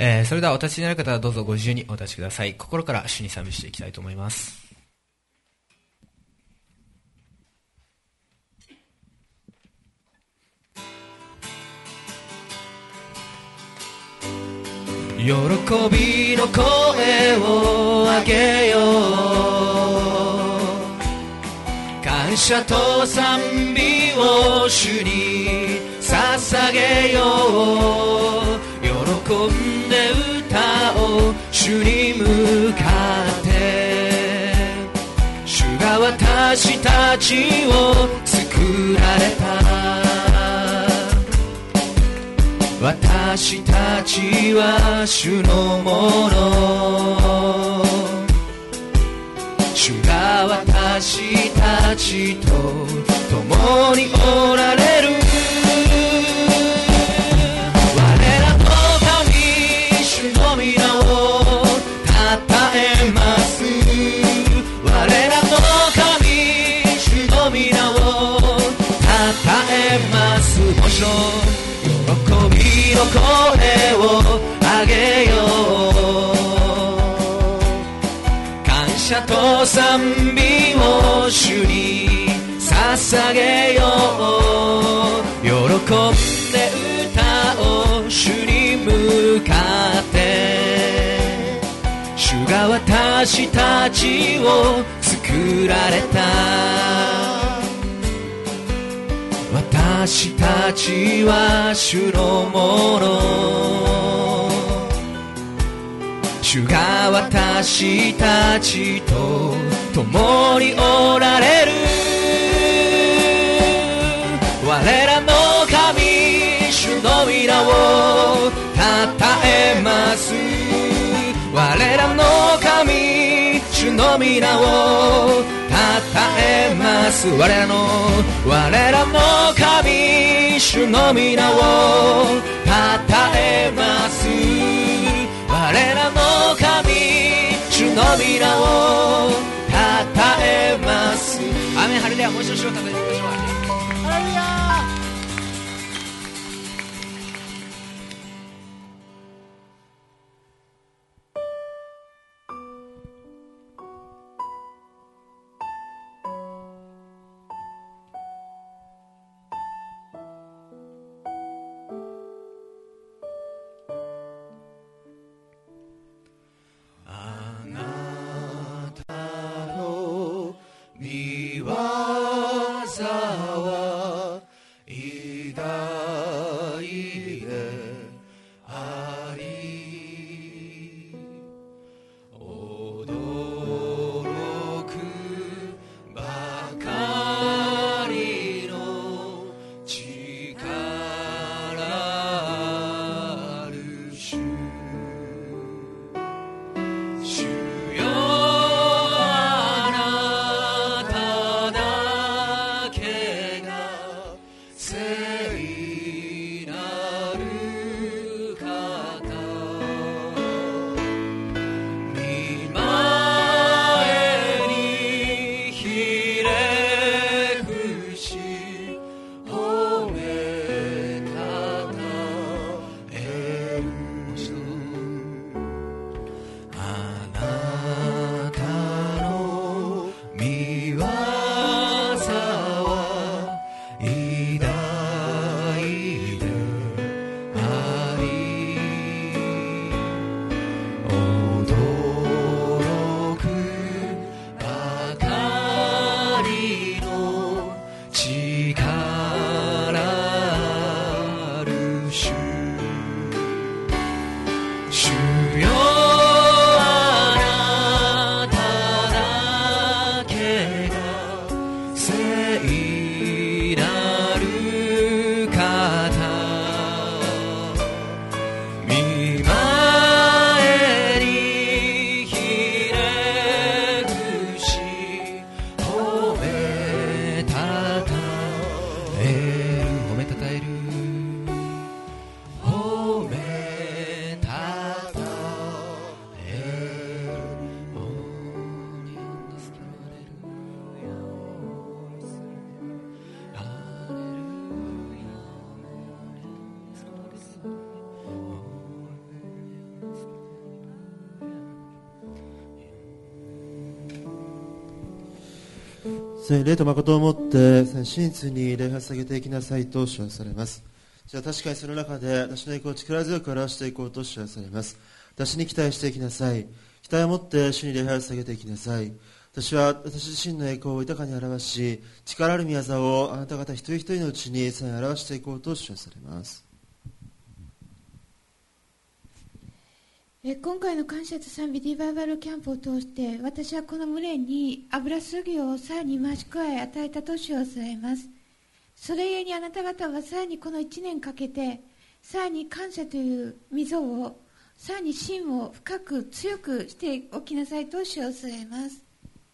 それではお立ちになる方はどうぞご自由にお立ちください。心から主に賛美していきたいと思います。喜びの声を上げよう、感謝と賛美を主に捧げよう。喜んで歌おう、主に向かって。主が私たちを作られた。私たちは主のもの。主が私たちと共におられる。我らの神、主の皆をたたえます。我らの神、主の皆をたたえます。もちろん喜びの声を上げよう、感謝と賛美を主に捧げよう。喜んで歌おう、主に向かって。主が私たちを作られた。私たちは主のもの。主が私たちと共におられる。我らの神、主の皆をたたえます。我らの神、主の皆をたたえます。我らの神、主の皆をたたえます。我らの神、主の皆をたたえます。アーメン、ハレルヤ。もう一度主をたたえていきましょう。ハレルヤ。 霊と誠をもって真実に礼拝を捧げていきなさいと主はされます。じゃあ確かにその中で私の栄光を力強く表していこうと主はされます。私に期待していきなさい。期待を持って主に礼拝を捧げていきなさい。私は私自身の栄光を豊かに表し、力ある御業をあなた方一人一人のうちにさらに表していこうと主はされます。 今回の感謝と賛美リバイバルキャンプを通して私はこの群れに油注ぎをさらに増し加え与えたと主をされます。それゆえにあなた方はさらにこの1年かけてさらに感謝という溝をさらに芯を深く強くしておきなさいと主をされます。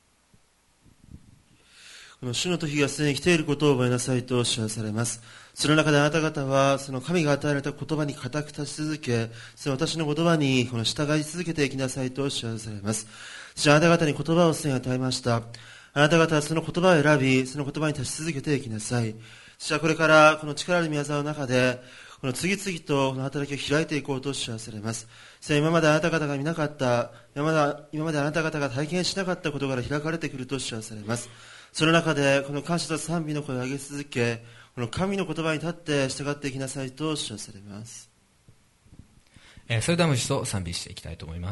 この主の時がすでに来ていることを覚えなさいと主はされます。その中であなた方はその神が与えられた言葉に固く立ち続け、その私の言葉にこの従い続けていきなさいと主はされます。そしてあなた方に言葉をすでに与えました。あなた方はその言葉を選び、その言葉に立ち続けていきなさい。そしてこれからこの力ある御業の中でこの次々とこの働きを開いていこうと主はされます。そして今まであなた方が見なかった、今まであなた方が体験しなかったことから開かれてくると主はされます。その中でこの感謝と賛美の声を上げ続け、この神の言葉に立って従っていきなさいと主はされます。 それではもう一度賛美していきたいと思います。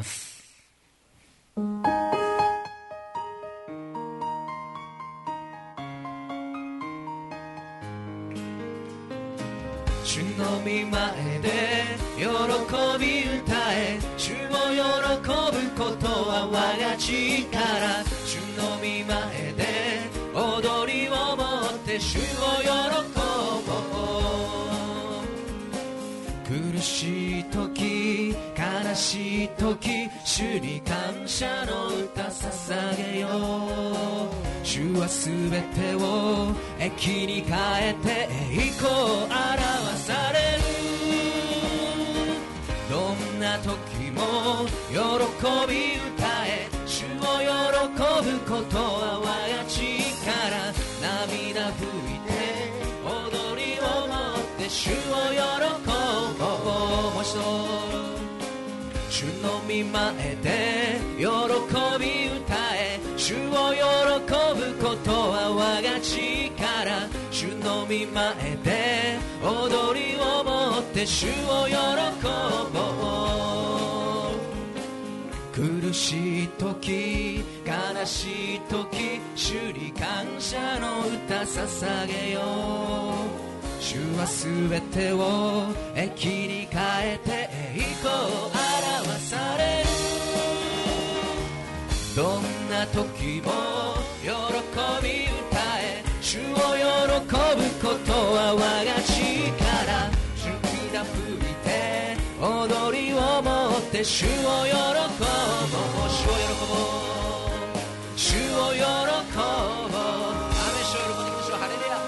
主の御前で喜び歌え、主を喜ぶことは我が力。主の御前で踊りをもって主を喜ぼう。苦しい時悲しい時、主に感謝の歌捧げよう。主はすべてを益に変えて栄光を表される。どんな時も喜び歌え、主を喜ぶことは我が力。涙拭いて踊りをもって主を喜ぼう。もう一度主の御前で喜び歌え、主を喜ぶことは我が力。主の御前で踊りをもって主を喜ぼう。苦しい時悲しい時、主に感謝の歌捧げよう。主はすべてを益に変えて栄光を表される。どんな時も喜び歌え、主を喜ぶことは我が力。主が吹いて踊りをもって主を喜ぼう。主を喜ぼう。主を喜ぼう。アメ主を喜んでいきましょう。ハレルヤ。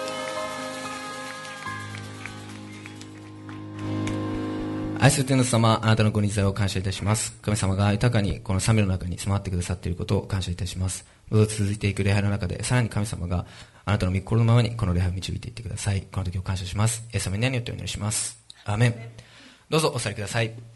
愛する天の様、あなたのご臨在を感謝いたします。神様が豊かにこの賛美の中に住まってくださっていることを感謝いたします。どうぞ続いていく礼拝の中で、さらに神様があなたの御心のままにこの礼拝を導いていってください。この時を感謝します。イエス様に何をよってお祈りします。アーメン。どうぞお座りください。